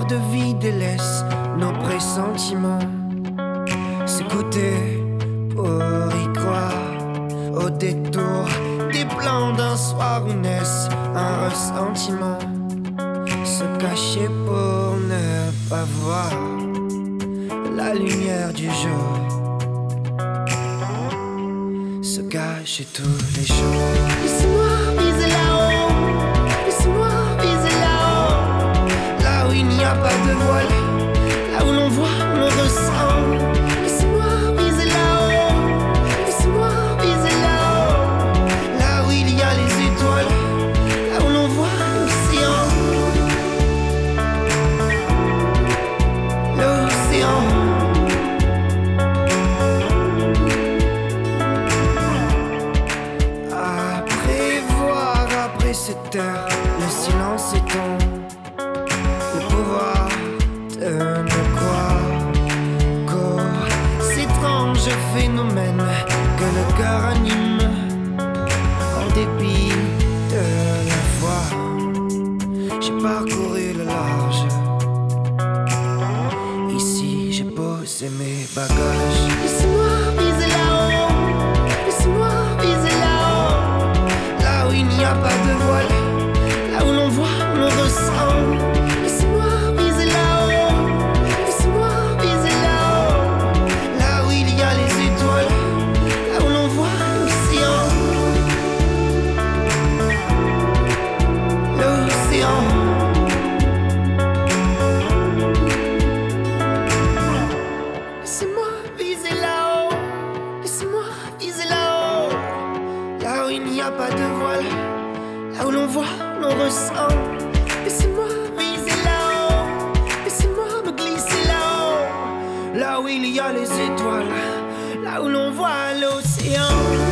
de vie délaisse nos pressentiments. S'écouter pour y croire, au détour des plans d'un soir où naissent un ressentiment. Se cacher pour ne pas voir la lumière du jour. Se cacher tous les jours. Laisse-moi viser là-haut, laisse-moi viser là-haut, là où il n'y a pas de voile, là où l'on voit, on ressent. Laisse-moi viser là-haut, laisse-moi viser là-haut, là où il y a les étoiles, là où l'on voit l'océan. L'océan. Cette heure, le silence étend le pouvoir de ne croire qu'aux étranges phénomènes que le cœur anime en dépit de la foi. J'ai parcouru le large, ici j'ai posé mes bagages. Laisse-moi viser là-haut, laisse-moi viser là-haut, là où il n'y a pas de voile, là où l'on voit, on ressent. Laisse-moi viser là-haut, laisse-moi viser là-haut, là où il y a les étoiles, là où l'on voit l'océan. L'océan. Laisse-moi viser là-haut, laisse-moi viser là-haut, là où il n'y a pas de voile, là où l'on voit, l'on ressent. Laissez-moi viser là-haut, laissez-moi me glisser là-haut, là où il y a les étoiles, là où l'on voit l'océan.